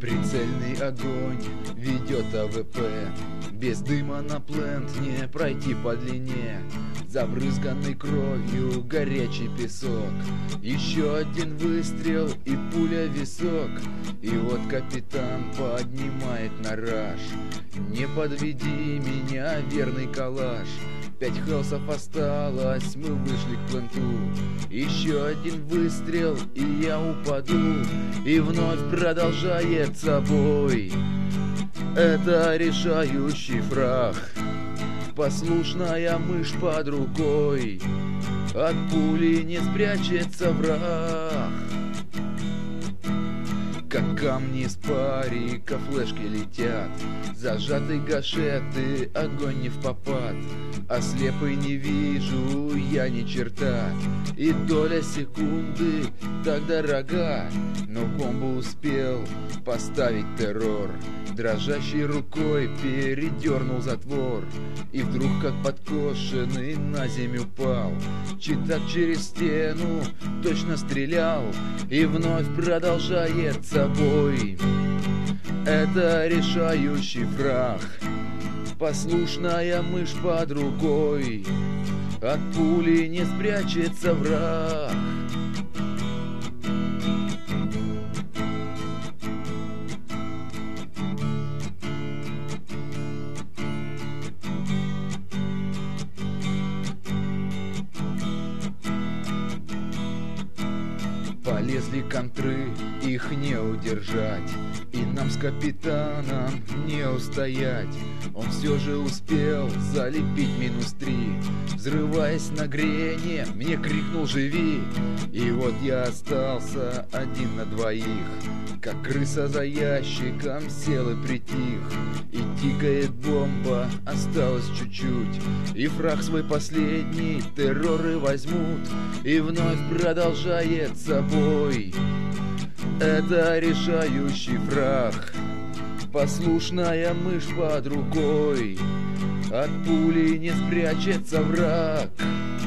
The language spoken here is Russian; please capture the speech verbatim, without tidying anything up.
Прицельный огонь ведет АВП. Без дыма на плент не пройти по длине. Забрызганный кровью горячий песок. Еще один выстрел и пуля в висок. И вот капитан поднимает на раж. Не подведи меня, верный калаш. Пять хелсов осталось, мы вышли к пленту. Еще один выстрел, и я упаду. И вновь продолжается бой. Это решающий фраг. Послушная мышь под рукой. От пули не спрячется враг. Как камни с парика флешки летят. Зажатые гашеты, огонь не впопад. А слепый не вижу я ни черта. И доля секунды так дорога. Но бомбу успел поставить террор. Дрожащей рукой передернул затвор. И вдруг, как подкошенный, на землю упал. Читак через стену точно стрелял. И вновь продолжается бой. Это решающий фраг. Послушная мышь под рукой. От пули не спрячется враг. Полезли контры, их не удержать. И нам с капитаном не устоять. Он все же успел залепить минус три. Взрываясь на грене, мне крикнул «Живи!». И вот я остался один на двоих. Как крыса за ящиком сел и притих. И тикает бомба, осталось чуть-чуть. И фраг свой последний терроры возьмут. И вновь продолжается бой. Это решающий фраг. Послушная мышь под рукой. От пули не спрячется враг.